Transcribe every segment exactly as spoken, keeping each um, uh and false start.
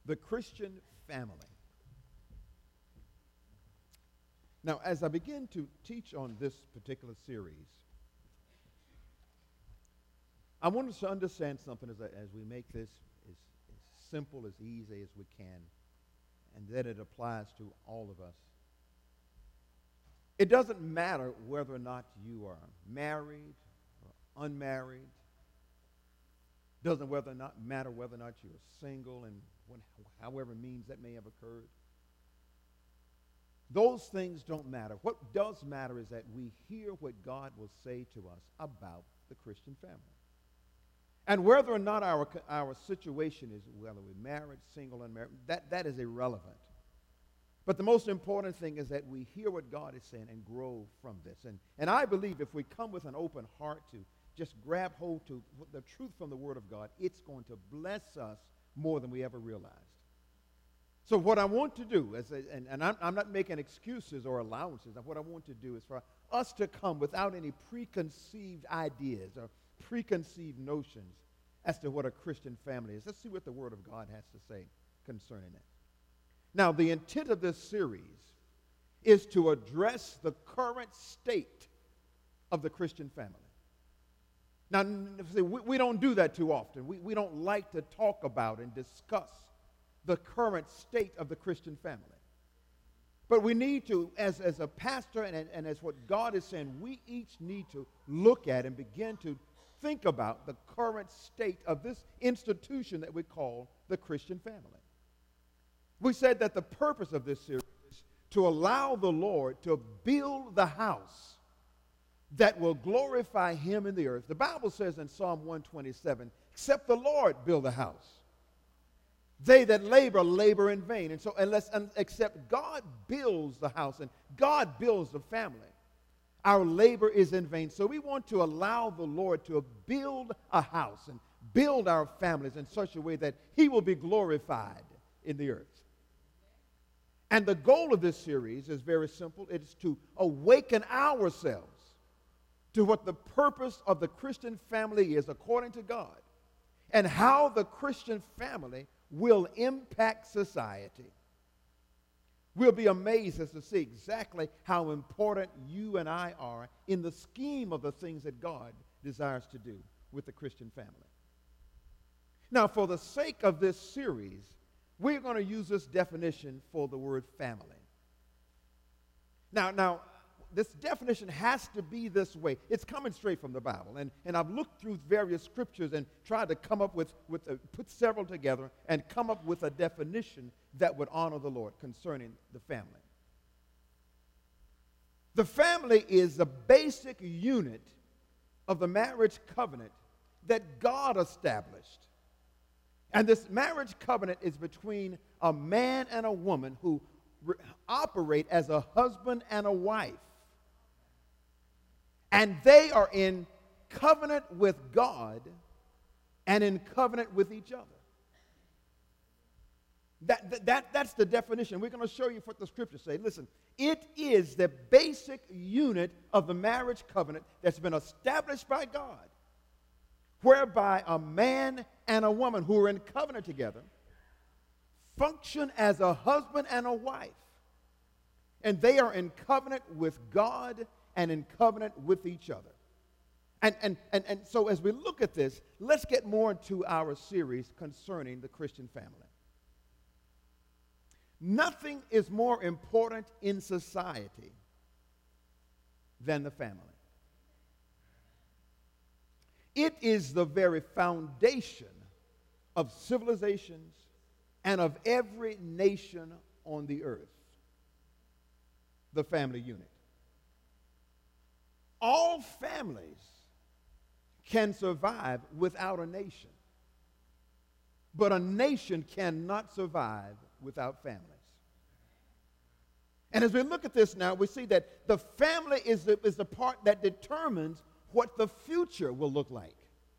the Christian family. Now, as I begin to teach on this particular series, I want us to understand something as, I, as we make this as, as simple, as easy as we can, and that it applies to all of us. It doesn't matter whether or not you are married or unmarried. Doesn't whether or not matter whether or not you're single and when, however means that may have occurred. Those things don't matter. What does matter is that we hear what God will say to us about the Christian family. And whether or not our, our situation is, whether we're married, single, unmarried, that, that is irrelevant. But the most important thing is that we hear what God is saying and grow from this. And, and I believe if we come with an open heart to just grab hold to the truth from the Word of God, it's going to bless us more than we ever realized. So what I want to do, is, and, and I'm, I'm not making excuses or allowances, what I want to do is for us to come without any preconceived ideas or preconceived notions as to what a Christian family is. Let's see what the Word of God has to say concerning it. Now, the intent of this series is to address the current state of the Christian family. Now, we, we don't do that too often. We, we don't like to talk about and discuss the current state of the Christian family. But we need to, as, as a pastor and, and as what God is saying, we each need to look at and begin to think about the current state of this institution that we call the Christian family. We said that the purpose of this series is to allow the Lord to build the house that will glorify Him in the earth. The Bible says in Psalm one twenty-seven, except the Lord build a house, they that labor, labor in vain. And so unless, un, except God builds the house and God builds the family, our labor is in vain. So we want to allow the Lord to build a house and build our families in such a way that He will be glorified in the earth. And the goal of this series is very simple. It is to awaken ourselves to what the purpose of the Christian family is according to God and how the Christian family will impact society. We'll be amazed as to see exactly how important you and I are in the scheme of the things that God desires to do with the Christian family. Now, for the sake of this series, we're going to use this definition for the word family. Now, now, this definition has to be this way. It's coming straight from the Bible. And, and I've looked through various scriptures and tried to come up with, with a, put several together and come up with a definition that would honor the Lord concerning the family. The family is the basic unit of the marriage covenant that God established. And this marriage covenant is between a man and a woman who re- operate as a husband and a wife. And they are in covenant with God and in covenant with each other. That, that, that's the definition. We're going to show you what the scriptures say. Listen, it is the basic unit of the marriage covenant that's been established by God, whereby a man and a woman who are in covenant together function as a husband and a wife. And they are in covenant with God and in covenant with each other. And, and, and, and so as we look at this, let's get more into our series concerning the Christian family. Nothing is more important in society than the family. It is the very foundation of civilizations and of every nation on the earth, the family unit. All families can survive without a nation, but a nation cannot survive without families. And as we look at this now, we see that the family is the, is the part that determines what the future will look like.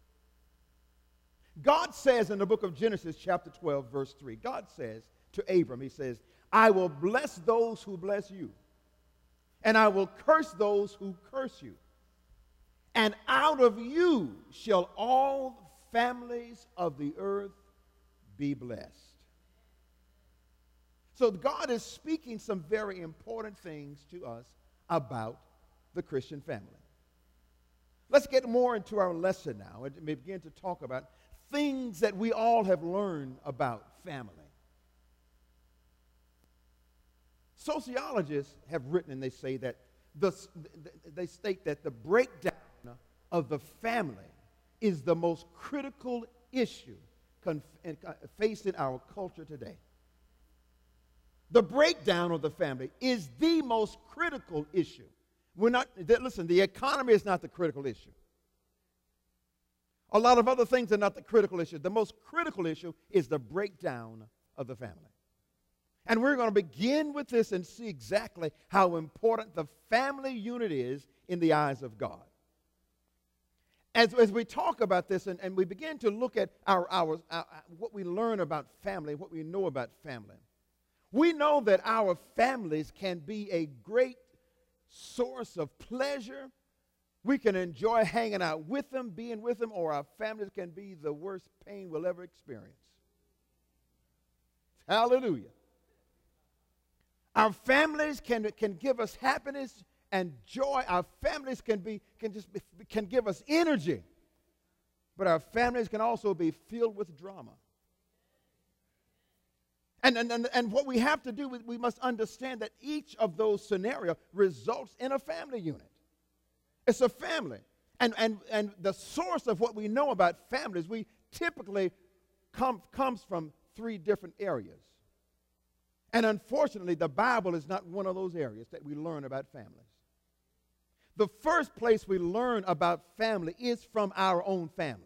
God says in the book of Genesis chapter twelve, verse three, God says to Abram, He says, I will bless those who bless you, and I will curse those who curse you. And out of you shall all families of the earth be blessed. So God is speaking some very important things to us about the Christian family. Let's get more into our lesson now and begin to talk about things that we all have learned about family. Sociologists have written and they say that the, they state that the breakdown of the family is the most critical issue conf- facing our culture today. The breakdown of the family is the most critical issue. We're not, listen, the economy is not the critical issue. A lot of other things are not the critical issue. The most critical issue is the breakdown of the family. And we're going to begin with this and see exactly how important the family unit is in the eyes of God. As, as we talk about this and, and we begin to look at our, our, our, what we learn about family, what we know about family, we know that our families can be a great source of pleasure. We can enjoy hanging out with them, being with them, or our families can be the worst pain we'll ever experience. Hallelujah. Our families can, can give us happiness and joy. Our families can be can just be, can give us energy. But our families can also be filled with drama. And, and, and, and what we have to do, we must understand that each of those scenarios results in a family unit. It's a family. And, and, and the source of what we know about families, we typically come comes from three different areas. And unfortunately, the Bible is not one of those areas that we learn about families. The first place we learn about family is from our own family.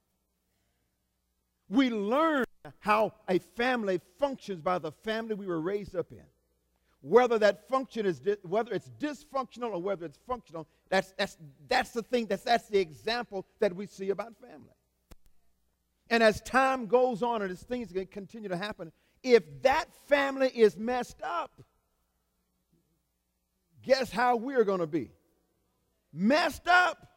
We learn how a family functions by the family we were raised up in. Whether that function is di- whether it's dysfunctional or whether it's functional, that's that's that's the thing that's that's the example that we see about family. And as time goes on and as things continue to happen, if that family is messed up, guess how we're going to be? Messed up.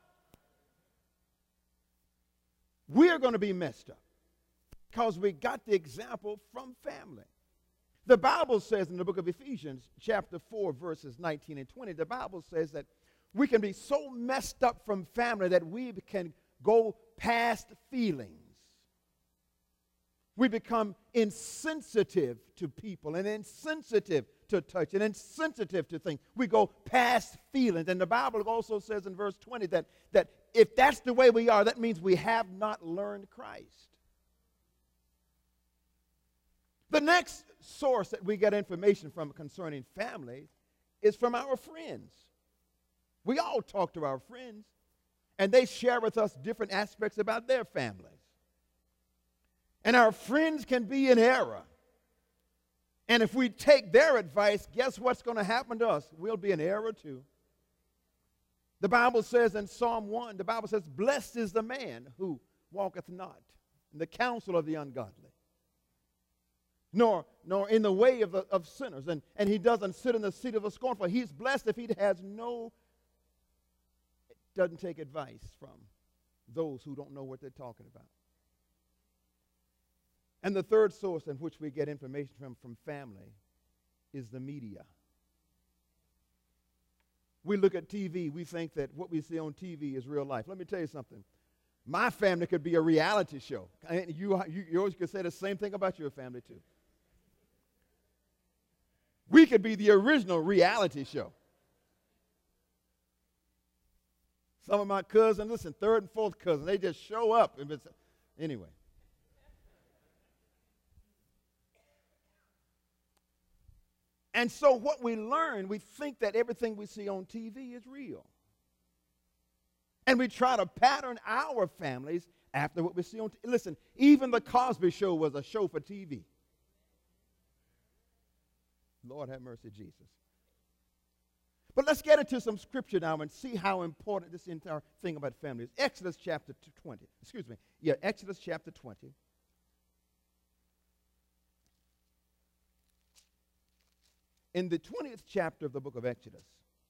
We're going to be messed up because we got the example from family. The Bible says in the book of Ephesians, chapter four, verses nineteen and twenty, the Bible says that we can be so messed up from family that we can go past feelings. We become insensitive to people and insensitive to touch and insensitive to things. We go past feelings. And the Bible also says in verse twenty that, that if that's the way we are, that means we have not learned Christ. The next source that we get information from concerning family is from our friends. We all talk to our friends, and they share with us different aspects about their families. And our friends can be in error. And if we take their advice, guess what's going to happen to us? We'll be in error too. The Bible says in Psalm one, the Bible says, blessed is the man who walketh not in the counsel of the ungodly, nor, nor in the way of, the, of sinners, and, and he doesn't sit in the seat of the scornful. He's blessed if he has no, doesn't take advice from those who don't know what they're talking about. And the third source in which we get information from, from family is the media. We look at T V, we think that what we see on T V is real life. Let me tell you something. My family could be a reality show. And you, you, you always could say the same thing about your family too. We could be the original reality show. Some of my cousins, listen, third and fourth cousins, they just show up. And it's, anyway. And so what we learn, we think that everything we see on T V is real. And we try to pattern our families after what we see on T V. Listen, even the Cosby Show was a show for T V. Lord have mercy, Jesus. But let's get into some scripture now and see how important this entire thing about family is. Exodus chapter twenty. Excuse me. Yeah, Exodus chapter twenty. In the twentieth chapter of the book of Exodus,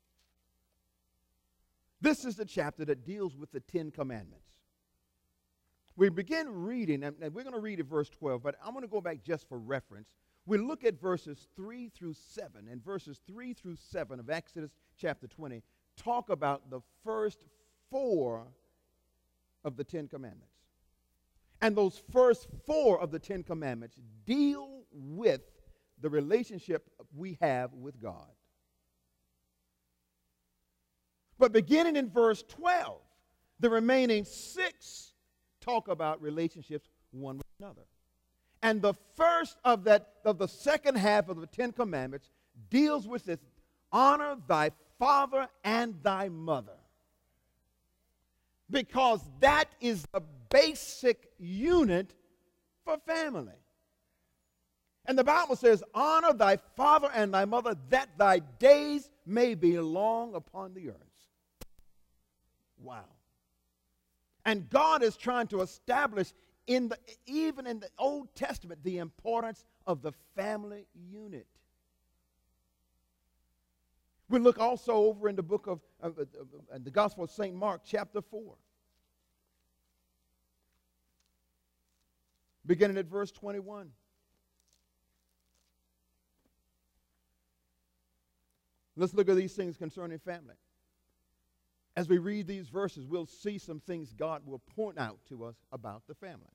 this is the chapter that deals with the Ten Commandments. We begin reading, and we're going to read at verse twelve, but I'm going to go back just for reference. We look at verses three through seven, and verses three through seven of Exodus chapter twenty talk about the first four of the Ten Commandments. And those first four of the Ten Commandments deal with the relationship we have with God. But beginning in verse twelve, the remaining six talk about relationships one with another. And the first of that, of the second half of the Ten Commandments deals with this: honor thy father and thy mother. Because that is the basic unit for family. And the Bible says, honor thy father and thy mother, that thy days may be long upon the earth. Wow. And God is trying to establish, in the, even in the Old Testament, the importance of the family unit. We look also over in the book of, of, of, of the Gospel of Saint Mark, chapter four. Beginning at verse twenty-one. Let's look at these things concerning family. As we read these verses, we'll see some things God will point out to us about the family.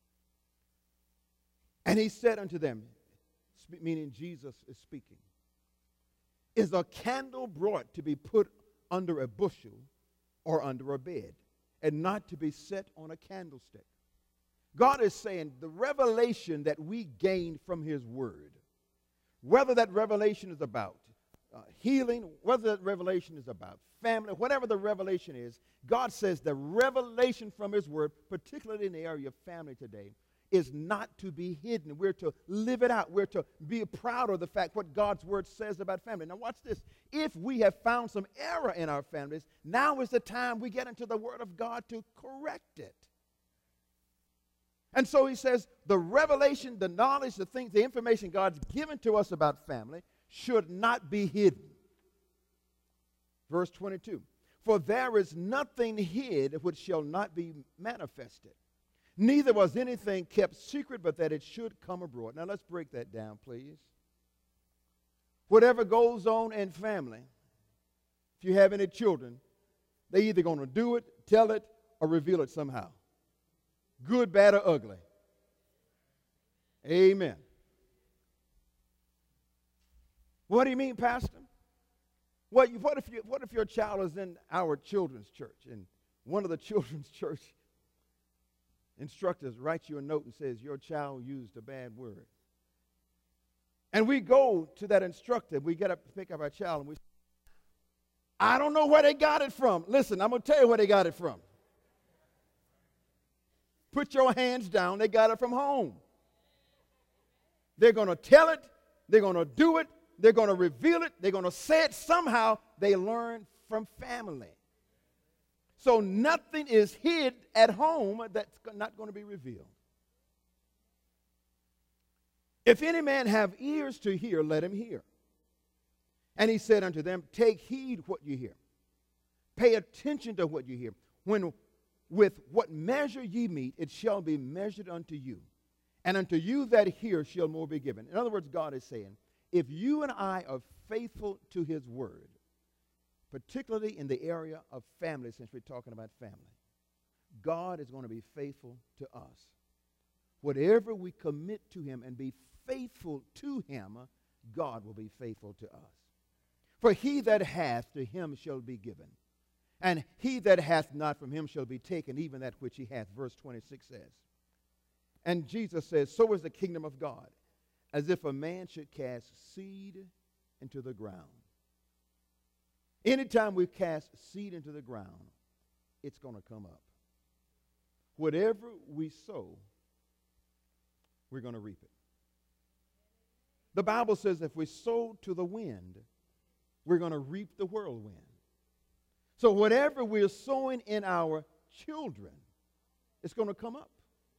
And he said unto them, meaning Jesus is speaking, is a candle brought to be put under a bushel or under a bed, and not to be set on a candlestick? God is saying the revelation that we gain from his word, whether that revelation is about uh, healing, whether that revelation is about family, whatever the revelation is, God says the revelation from his word, particularly in the area of family today, is not to be hidden. We're to live it out. We're to be proud of the fact what God's word says about family. Now watch this. If we have found some error in our families, now is the time we get into the word of God to correct it. And so he says the revelation, the knowledge, the things, the information God's given to us about family should not be hidden. Verse twenty-two, for there is nothing hid which shall not be manifested. Neither was anything kept secret, but that it should come abroad. Now let's break that down, please. Whatever goes on in family, if you have any children, they're either going to do it, tell it, or reveal it somehow. Good, bad, or ugly. Amen. What do you mean, Pastor? What, what, if you, what if your child is in our children's church, and one of the children's church instructors writes you a note and says your child used a bad word? And we go to that instructor, we get up to pick up our child, and we say, I don't know where they got it from. Listen, I'm going to tell you where they got it from. Put your hands down. They got it from home. They're going to tell it. They're going to do it. They're going to reveal it. They're going to say it somehow. They learn from family. So nothing is hid at home that's not going to be revealed. If any man have ears to hear, let him hear. And he said unto them, take heed what you hear. Pay attention to what you hear. When with what measure ye meet, it shall be measured unto you. And unto you that hear shall more be given. In other words, God is saying, if you and I are faithful to his word, particularly in the area of family, since we're talking about family, God is going to be faithful to us. Whatever we commit to him and be faithful to him, God will be faithful to us. For he that hath, to him shall be given. And he that hath not, from him shall be taken, even that which he hath. Verse twenty-six says. And Jesus says, so is the kingdom of God, as if a man should cast seed into the ground. Anytime we cast seed into the ground, it's going to come up. Whatever we sow, we're going to reap it. The Bible says if we sow to the wind, we're going to reap the whirlwind. So whatever we're sowing in our children, it's going to come up.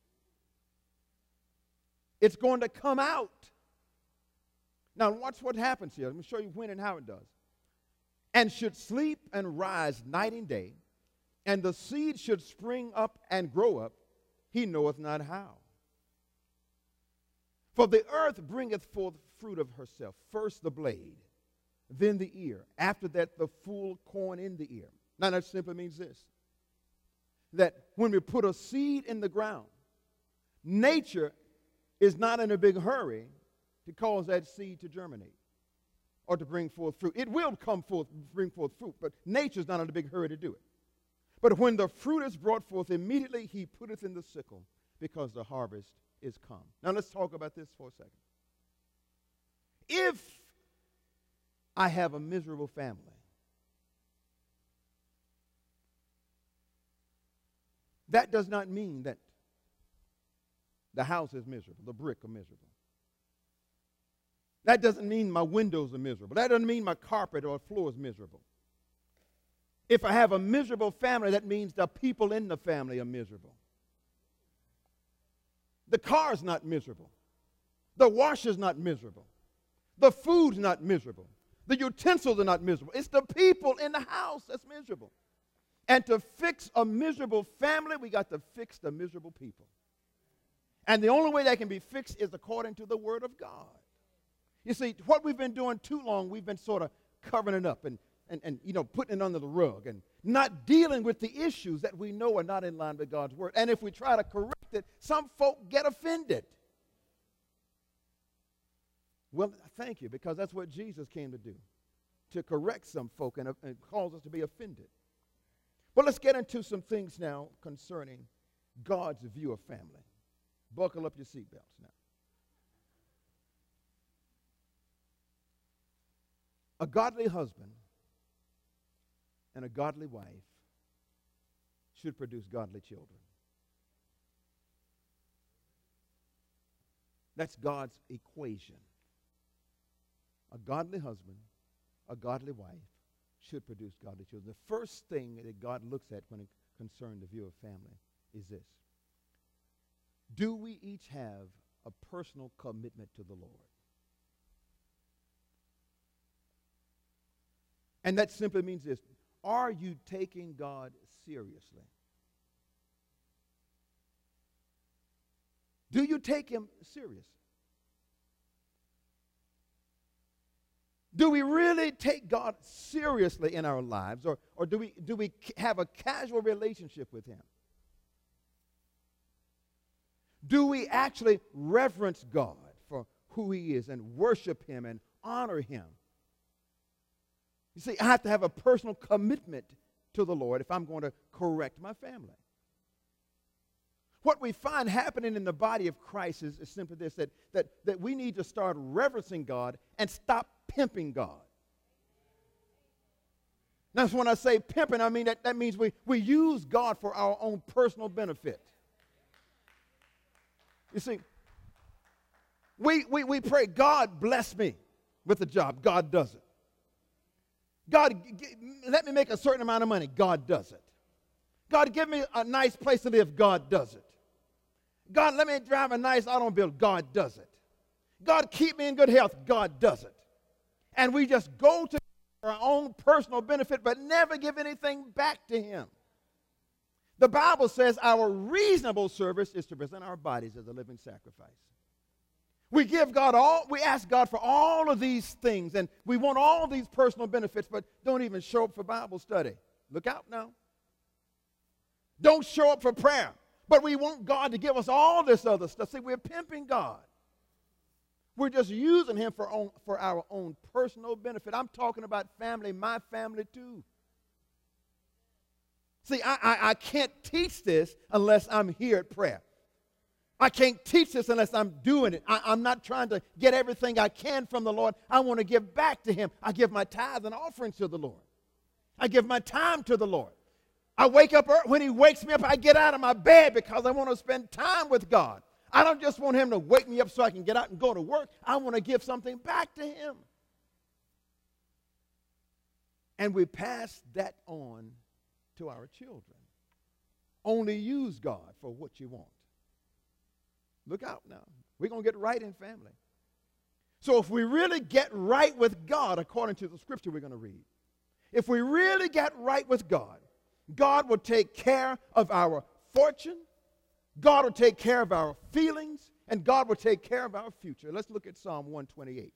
It's going to come out. Now watch what happens here. Let me show you when and how it does. And should sleep and rise night and day, and the seed should spring up and grow up, he knoweth not how. For the earth bringeth forth fruit of herself, first the blade, then the ear, after that the full corn in the ear. Now that simply means this, that when we put a seed in the ground, nature is not in a big hurry to cause that seed to germinate or to bring forth fruit. It will come forth, bring forth fruit, but nature's not in a big hurry to do it. But when the fruit is brought forth, immediately he putteth in the sickle, because the harvest is come. Now let's talk about this for a second. If I have a miserable family, that does not mean that the house is miserable, the brick are miserable. That doesn't mean my windows are miserable. That doesn't mean my carpet or floor is miserable. If I have a miserable family, that means the people in the family are miserable. The car's not miserable. The washer's not miserable. The food's not miserable. The utensils are not miserable. It's the people in the house that's miserable. And to fix a miserable family, we got to fix the miserable people. And the only way that can be fixed is according to the Word of God. You see, what we've been doing too long, we've been sort of covering it up and, and, and you know, putting it under the rug and not dealing with the issues that we know are not in line with God's Word. And if we try to correct it, some folk get offended. Well, thank you, because that's what Jesus came to do, to correct some folk and, uh, and cause us to be offended. But let's get into some things now concerning God's view of family. Buckle up your seatbelts now. A godly husband and a godly wife should produce godly children. That's God's equation. A godly husband, a godly wife should produce godly children. The first thing that God looks at when it concerns the view of family is this. Do we each have a personal commitment to the Lord? And that simply means this. Are you taking God seriously? Do you take him serious? Do we really take God seriously in our lives, or, or do we, do we have a casual relationship with him? Do we actually reverence God for who he is and worship him and honor him? You see, I have to have a personal commitment to the Lord if I'm going to correct my family. What we find happening in the body of Christ is, is simply this, that, that, that we need to start reverencing God and stop pimping God. Now, when I say pimping, I mean that, that means we, we use God for our own personal benefit. You see, we, we, we pray, God bless me with a job. God does it. God, g- let me make a certain amount of money. God does it. God, give me a nice place to live. God does it. God, let me drive a nice automobile. God does it. God, keep me in good health. God does it. And we just go to our own personal benefit, but never give anything back to him. The Bible says our reasonable service is to present our bodies as a living sacrifice. We give God all, we ask God for all of these things, and we want all these personal benefits, but don't even show up for Bible study. Look out now. Don't show up for prayer, but we want God to give us all this other stuff. See, we're pimping God. We're just using him for, own, for our own personal benefit. I'm talking about family, my family too. See, I, I, I can't teach this unless I'm here at prayer. I can't teach this unless I'm doing it. I, I'm not trying to get everything I can from the Lord. I want to give back to him. I give my tithe and offerings to the Lord. I give my time to the Lord. I wake up early. When he wakes me up, I get out of my bed because I want to spend time with God. I don't just want him to wake me up so I can get out and go to work. I want to give something back to him. And we pass that on to our children. Only use God for what you want. Look out now. We're going to get right in family. So if we really get right with God, according to the scripture we're going to read, if we really get right with God, God will take care of our fortune. God will take care of our feelings. and God will take care of our future. Let's look at Psalm one twenty-eight.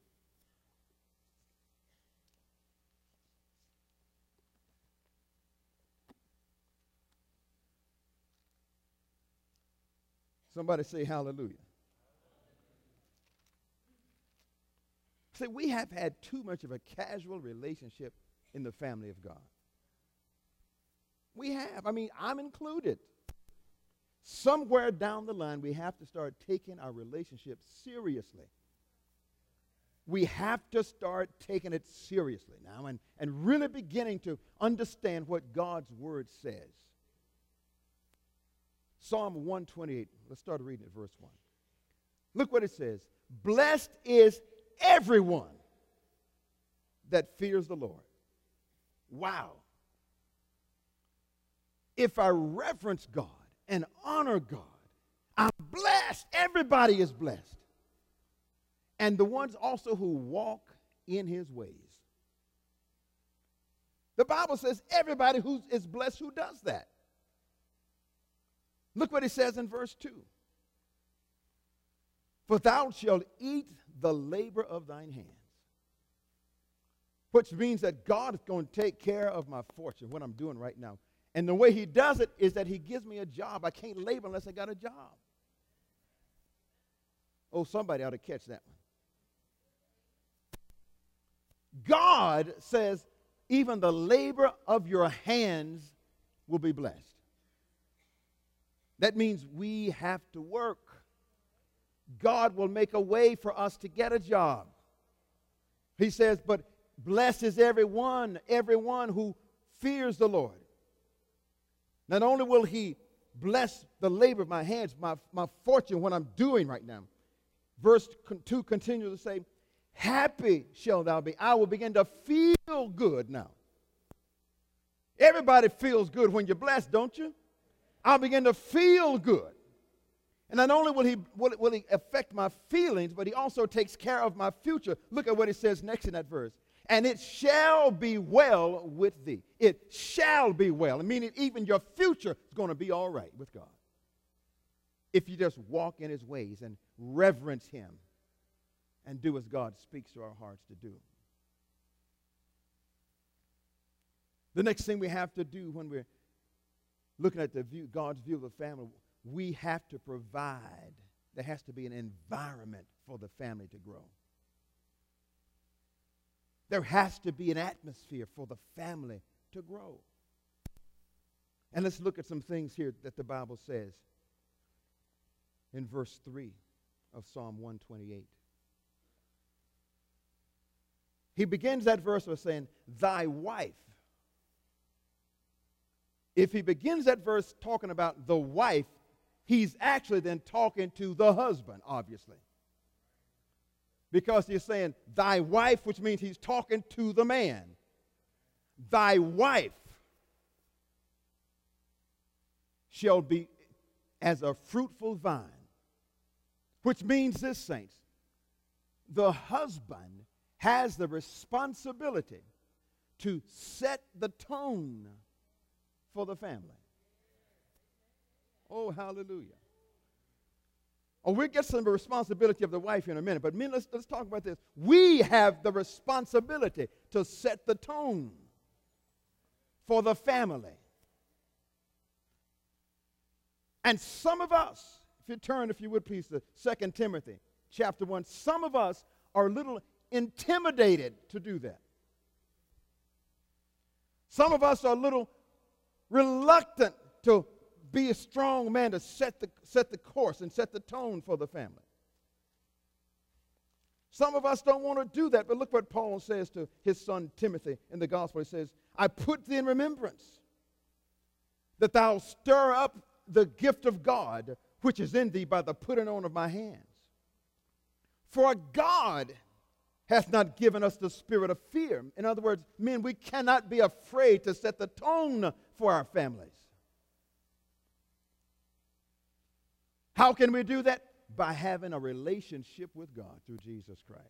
Somebody say hallelujah. See, we have had too much of a casual relationship in the family of God. We have. I mean, I'm included. Somewhere down the line, we have to start taking our relationship seriously. We have to start taking it seriously now and, and really beginning to understand what God's word says. Psalm one twenty-eight, let's start reading at verse one. Look what it says. Blessed is everyone that fears the Lord. Wow. If I reverence God and honor God, I'm blessed. Everybody is blessed. And the ones also who walk in his ways. The Bible says everybody who is blessed who does that. Look what it says in verse two. For thou shalt eat the labor of thine hands. Which means that God is going to take care of my fortune, what I'm doing right now. And the way he does it is that he gives me a job. I can't labor unless I got a job. Oh, somebody ought to catch that one. God says even the labor of your hands will be blessed. That means we have to work. God will make a way for us to get a job. He says, but blessed is everyone, everyone who fears the Lord. Not only will he bless the labor of my hands, my, my fortune, what I'm doing right now. Verse two continues to say, happy shall thou be. I will begin to feel good now. Everybody feels good when you're blessed, don't you? I'll begin to feel good. And not only will he, will, will he affect my feelings, but he also takes care of my future. Look at what it says next in that verse. And it shall be well with thee. It shall be well. Meaning even your future is going to be all right with God. If you just walk in his ways and reverence him and do as God speaks to our hearts to do. The next thing we have to do when we're looking at the view, God's view of the family, we have to provide. There has to be an environment for the family to grow. There has to be an atmosphere for the family to grow. And let's look at some things here that the Bible says in verse three of Psalm one twenty-eight. He begins that verse by saying, thy wife. If he begins that verse talking about the wife, he's actually then talking to the husband, obviously. Because he's saying, thy wife, which means he's talking to the man. Thy wife shall be as a fruitful vine. Which means this, saints, the husband has the responsibility to set the tone for the family. Oh, hallelujah. Oh, we'll get some of the responsibility of the wife in a minute, but men, let's, let's talk about this. We have the responsibility to set the tone for the family. And some of us, if you turn, if you would please, to Second Timothy chapter one, some of us are a little intimidated to do that. Some of us are a little reluctant to be a strong man to set the, set the course and set the tone for the family. Some of us don't want to do that, but look what Paul says to his son Timothy in the gospel. He says, I put thee in remembrance that thou stir up the gift of God which is in thee by the putting on of my hands. For God hath not given us the spirit of fear. In other words, men, we cannot be afraid to set the tone for our families. How can we do that? By having a relationship with God through Jesus Christ.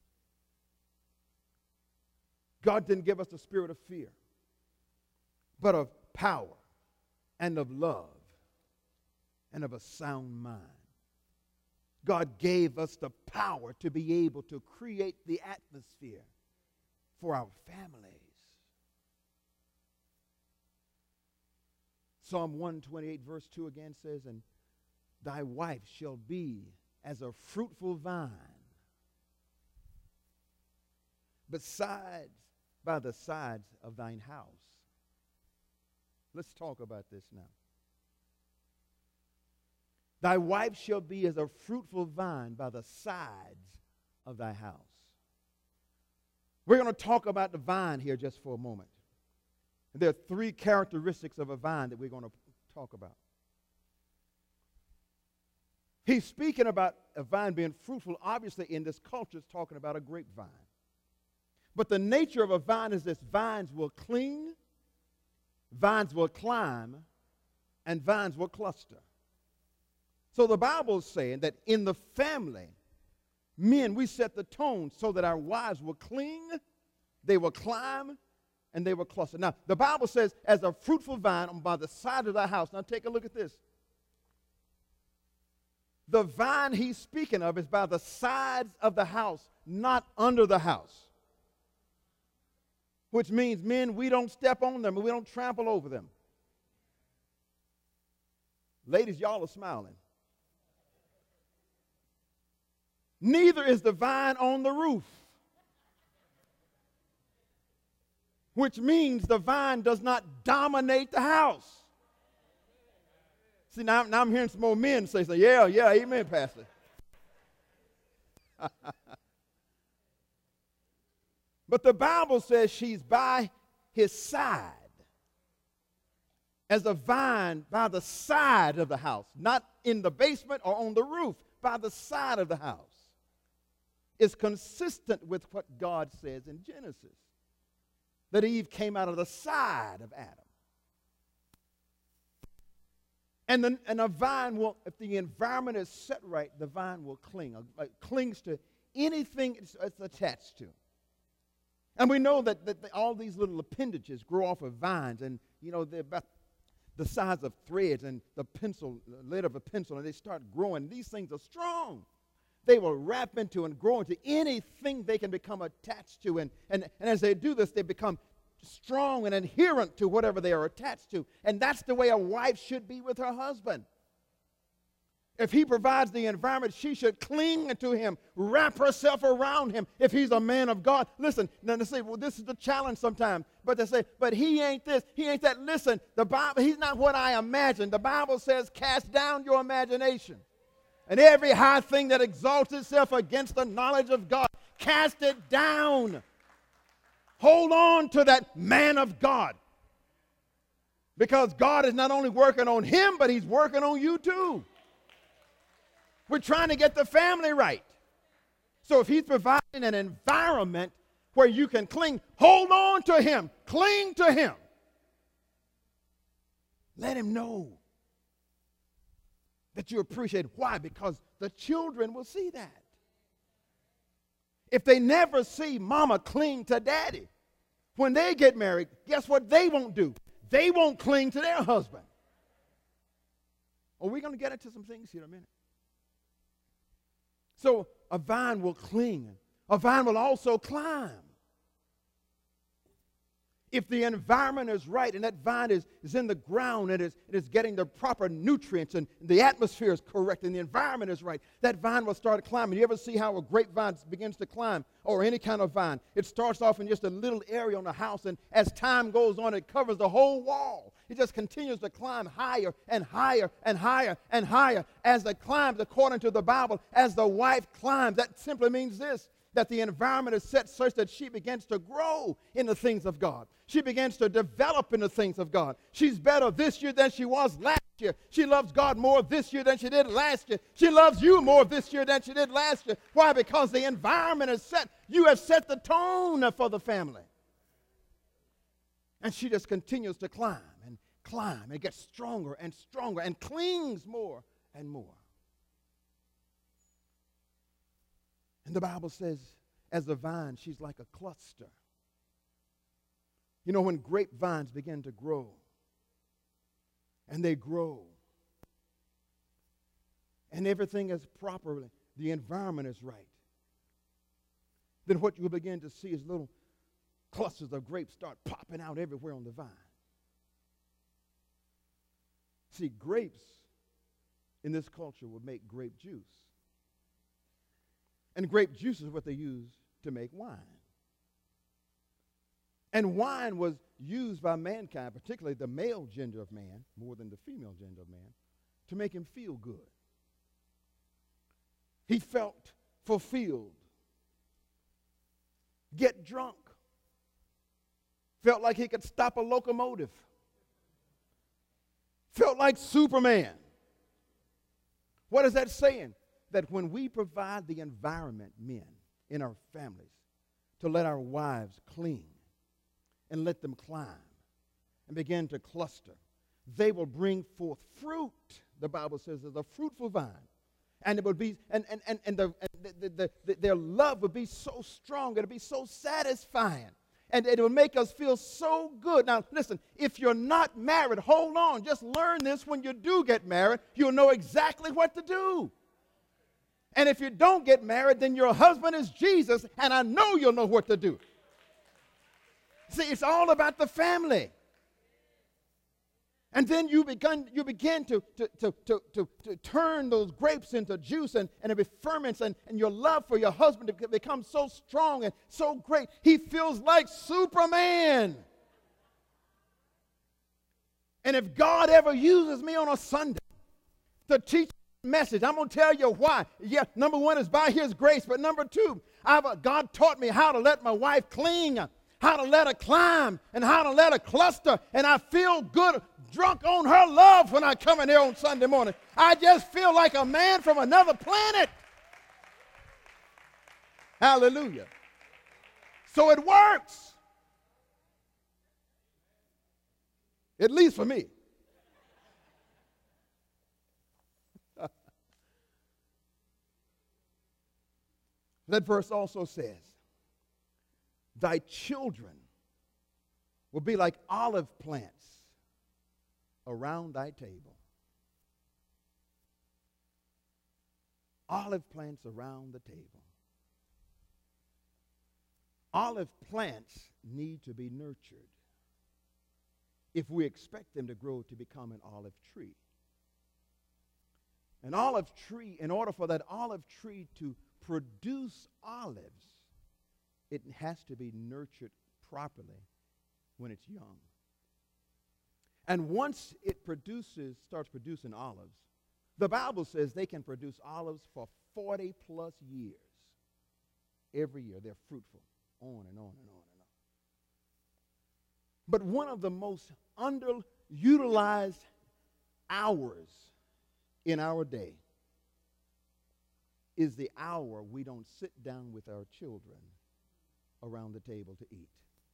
God didn't give us the spirit of fear, but of power and of love and of a sound mind. God gave us the power to be able to create the atmosphere for our families. Psalm one twenty-eight verse two again says, and thy wife shall be as a fruitful vine, besides by the sides of thine house. Let's talk about this now. Thy wife shall be as a fruitful vine by the sides of thy house. We're going to talk about the vine here just for a moment. There are three characteristics of a vine that we're going to talk about. He's speaking about a vine being fruitful. Obviously, in this culture, it's talking about a grapevine. But the nature of a vine is this: vines will cling, vines will climb, and vines will cluster. So the Bible is saying that in the family, men, we set the tone so that our wives will cling, they will climb, and they will cluster. Now, the Bible says, as a fruitful vine on by the side of thy house. Now, take a look at this. The vine he's speaking of is by the sides of the house, not under the house. Which means, men, we don't step on them and we don't trample over them. Ladies, y'all are smiling. Neither is the vine on the roof. Which means the vine does not dominate the house. See, now, now I'm hearing some more men say, say yeah, yeah, amen, Pastor. But the Bible says she's by his side, as a vine by the side of the house, not in the basement or on the roof, by the side of the house. It's consistent with what God says in Genesis, that Eve came out of the side of Adam. And, the, and a vine will, if the environment is set right, the vine will cling. It clings to anything it's, it's attached to. And we know that, that the, all these little appendages grow off of vines, and, you know, they're about the size of threads and the pencil, the lid of a pencil, and they start growing. These things are strong. They will wrap into and grow into anything they can become attached to. And, and, and as they do this, they become strong and adherent to whatever they are attached to. And that's the way a wife should be with her husband. If he provides the environment, she should cling to him, wrap herself around him if he's a man of God. Listen, now they say, well, this is the challenge sometimes. But they say, but he ain't this, he ain't that. Listen, the Bible, he's not what I imagine. The Bible says, cast down your imagination. And every high thing that exalts itself against the knowledge of God, cast it down. Hold on to that man of God. Because God is not only working on him, but he's working on you too. We're trying to get the family right. So if he's providing an environment where you can cling, hold on to him. Cling to him. Let him know that you appreciate it. Why? Because the children will see that. If they never see mama cling to daddy, when they get married, guess what they won't do? They won't cling to their husband. Oh, we're going to get into some things here in a minute. So a vine will cling. A vine will also climb. If the environment is right and that vine is, is in the ground and is, it is getting the proper nutrients and the atmosphere is correct and the environment is right, that vine will start climbing. You ever see how a grapevine begins to climb, or any kind of vine? It starts off in just a little area on the house, and as time goes on, it covers the whole wall. It just continues to climb higher and higher and higher and higher as it climbs, according to the Bible, as the wife climbs. That simply means this, that the environment is set such that she begins to grow in the things of God. She begins to develop in the things of God. She's better this year than she was last year. She loves God more this year than she did last year. She loves you more this year than she did last year. Why? Because the environment is set. You have set the tone for the family. And she just continues to climb and climb and gets stronger and stronger and clings more and more. And the Bible says, as a vine, she's like a cluster. You know, when grapevines begin to grow, and they grow, and everything is properly the environment is right, then what you'll begin to see is little clusters of grapes start popping out everywhere on the vine. See, grapes in this culture would make grape juice. And grape juice is what they use to make wine. And wine was used by mankind, particularly the male gender of man, more than the female gender of man, to make him feel good. He felt fulfilled. Get drunk. Felt like he could stop a locomotive. Felt like Superman. What is that saying? That when we provide the environment, men, in our families, to let our wives cling and let them climb and begin to cluster, they will bring forth fruit. The Bible says there's a fruitful vine. And it would be, and, and, and, and, the, and the, the, the, their love would be so strong, it would be so satisfying. And it will make us feel so good. Now, listen, if you're not married, hold on. Just learn this. When you do get married, you'll know exactly what to do. And if you don't get married, then your husband is Jesus, and I know you'll know what to do. See, it's all about the family. And then you begin, you begin to, to, to, to, to, to turn those grapes into juice, and, and it ferments, and, and your love for your husband becomes so strong and so great. He feels like Superman. And if God ever uses me on a Sunday to teach a message, I'm going to tell you why. Yeah, number one is by his grace, but number two, I've, uh, God taught me how to let my wife cling, how to let her climb, and how to let her cluster, and I feel good, drunk on her love when I come in here on Sunday morning. I just feel like a man from another planet. Hallelujah. So it works. At least for me. That verse also says, thy children will be like olive plants around thy table. Olive plants around the table. Olive plants need to be nurtured if we expect them to grow to become an olive tree. An olive tree, in order for that olive tree to produce olives, it has to be nurtured properly when it's young. And once it produces, starts producing olives, the Bible says they can produce olives for forty plus years. Every year they're fruitful, on and on and on and on. But one of the most underutilized hours in our day is the hour we don't sit down with our children around the table to eat.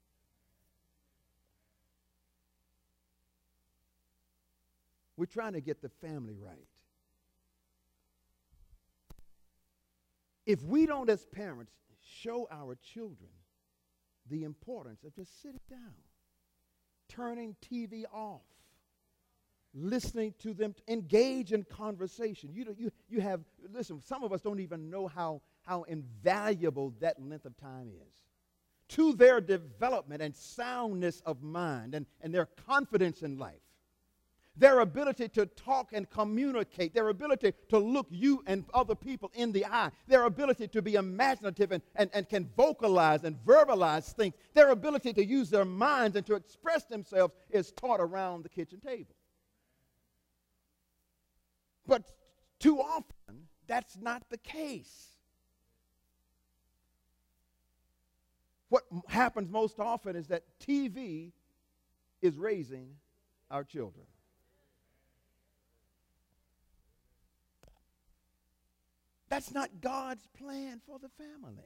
We're trying to get the family right. If we don't, as parents, show our children the importance of just sitting down, turning T V off, listening to them, engage in conversation. You, you, you have, listen, some of us don't even know how, how invaluable that length of time is to their development and soundness of mind and, and their confidence in life. Their ability to talk and communicate, their ability to look you and other people in the eye, their ability to be imaginative and, and, and can vocalize and verbalize things, their ability to use their minds and to express themselves is taught around the kitchen table. But too often, that's not the case. What happens most often is that T V is raising our children. That's not God's plan for the family.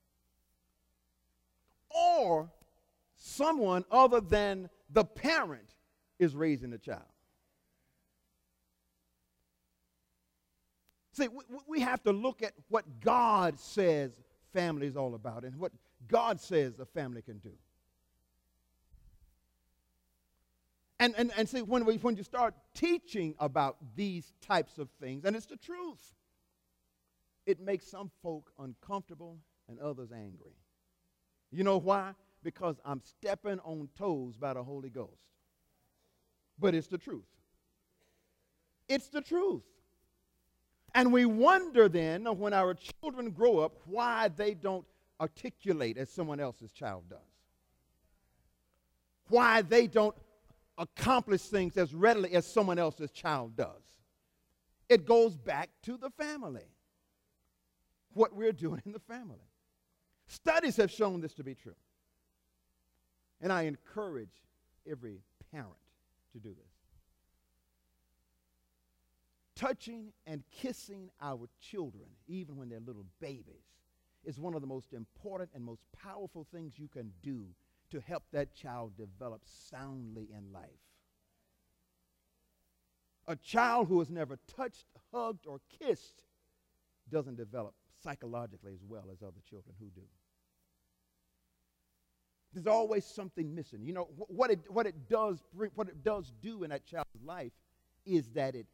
Or someone other than the parent is raising the child. See, we, we have to look at what God says family is all about and what God says a family can do. And, and, and see, when, we, when you start teaching about these types of things, and it's the truth, it makes some folk uncomfortable and others angry. You know why? Because I'm stepping on toes by the Holy Ghost. But it's the truth. It's the truth. And we wonder then, when our children grow up, why they don't articulate as someone else's child does. Why they don't accomplish things as readily as someone else's child does. It goes back to the family. What we're doing in the family. Studies have shown this to be true. And I encourage every parent to do this. Touching and kissing our children, even when they're little babies, is one of the most important and most powerful things you can do to help that child develop soundly in life. A child who has never touched, hugged, or kissed doesn't develop psychologically as well as other children who do. There's always something missing. You know, wh- what it, what it does bring, what it does do in that child's life is that it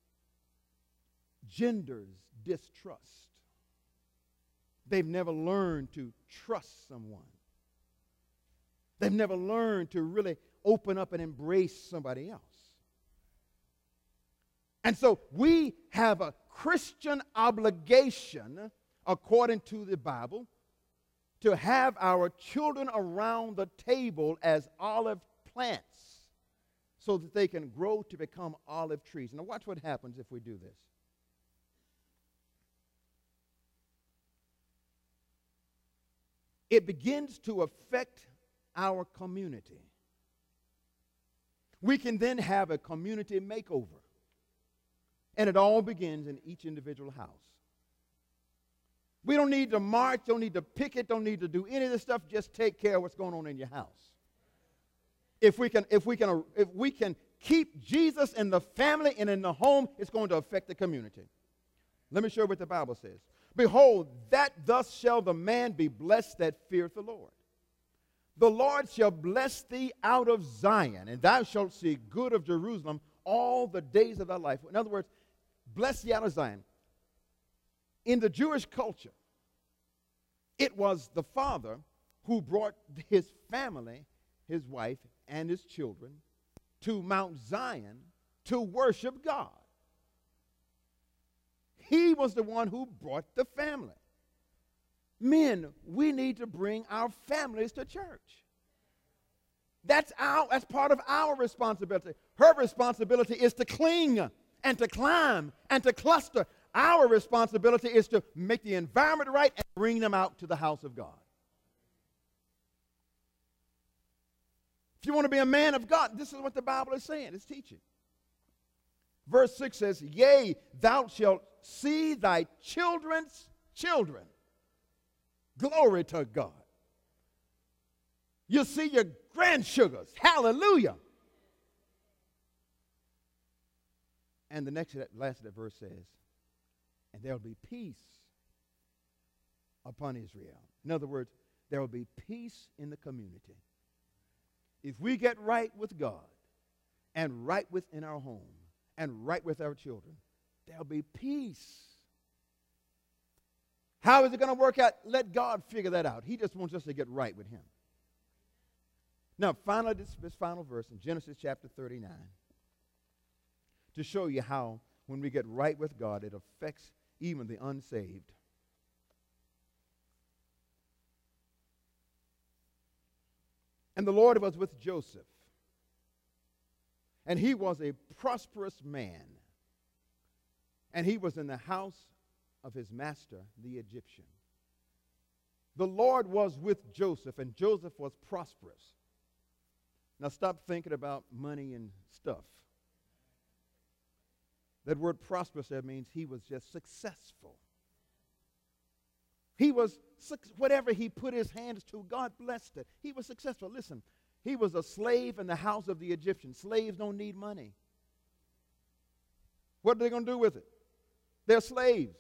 genders distrust. They've never learned to trust someone. They've never learned to really open up and embrace somebody else. And so we have a Christian obligation, according to the Bible, to have our children around the table as olive plants so that they can grow to become olive trees. Now watch what happens if we do this. It begins to affect our community. We can then have a community makeover. And it all begins in each individual house. We don't need to march, don't need to picket, don't need to do any of this stuff. Just take care of what's going on in your house. If we can, if we can, if we can keep Jesus in the family and in the home, it's going to affect the community. Let me show you what the Bible says. Behold, that thus shall the man be blessed that feareth the Lord. The Lord shall bless thee out of Zion, and thou shalt see good of Jerusalem all the days of thy life. In other words, bless thee out of Zion. In the Jewish culture, it was the father who brought his family, his wife, and his children to Mount Zion to worship God. He was the one who brought the family. Men, we need to bring our families to church. That's our, that's part of our responsibility. Her responsibility is to cling and to climb and to cluster. Our responsibility is to make the environment right and bring them out to the house of God. If you want to be a man of God, this is what the Bible is saying. It's teaching. Verse six says, yea, thou shalt see thy children's children. Glory to God. You'll see your grandsugars. Hallelujah. And the next, last of that verse says, and there will be peace upon Israel. In other words, there will be peace in the community. If we get right with God and right within our home and right with our children, there'll be peace. How is it going to work out? Let God figure that out. He just wants us to get right with him. Now, finally, this, this final verse in Genesis chapter thirty-nine, to show you how when we get right with God, it affects even the unsaved. And the Lord was with Joseph, and he was a prosperous man, and he was in the house of his master, the Egyptian. The Lord was with Joseph, and Joseph was prosperous. Now stop thinking about money and stuff. That word prosperous there means he was just successful. He was, whatever he put his hands to, God blessed it. He was successful. Listen, he was a slave in the house of the Egyptians. Slaves don't need money. What are they going to do with it? They're slaves.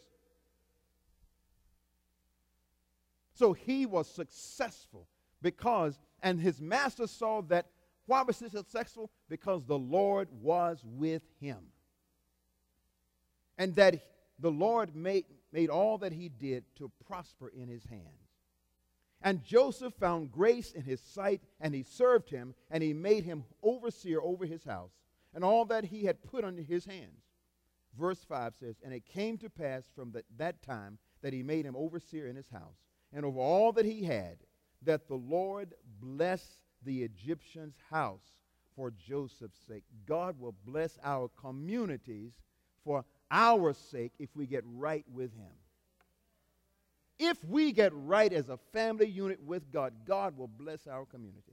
So he was successful because, and his master saw that. Why was he successful? Because the Lord was with him. And that the Lord made, made all that he did to prosper in his hands. And Joseph found grace in his sight, and he served him, and he made him overseer over his house, and all that he had put under his hands. Verse five says, and it came to pass from that, that time that he made him overseer in his house, and over all that he had, that the Lord blessed the Egyptian's house for Joseph's sake. God will bless our communities for our sake if we get right with him. If we get right as a family unit with God, God will bless our community.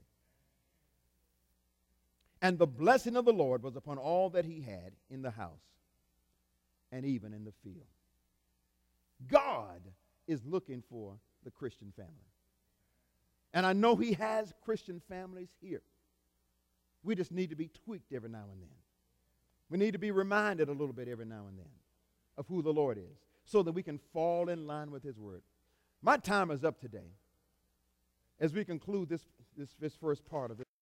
And the blessing of the Lord was upon all that he had in the house and even in the field. God is looking for the Christian family. And I know he has Christian families here. We just need to be tweaked every now and then. We need to be reminded a little bit every now and then of who the Lord is so that we can fall in line with his word. My time is up today as we conclude this, this, this first part of this.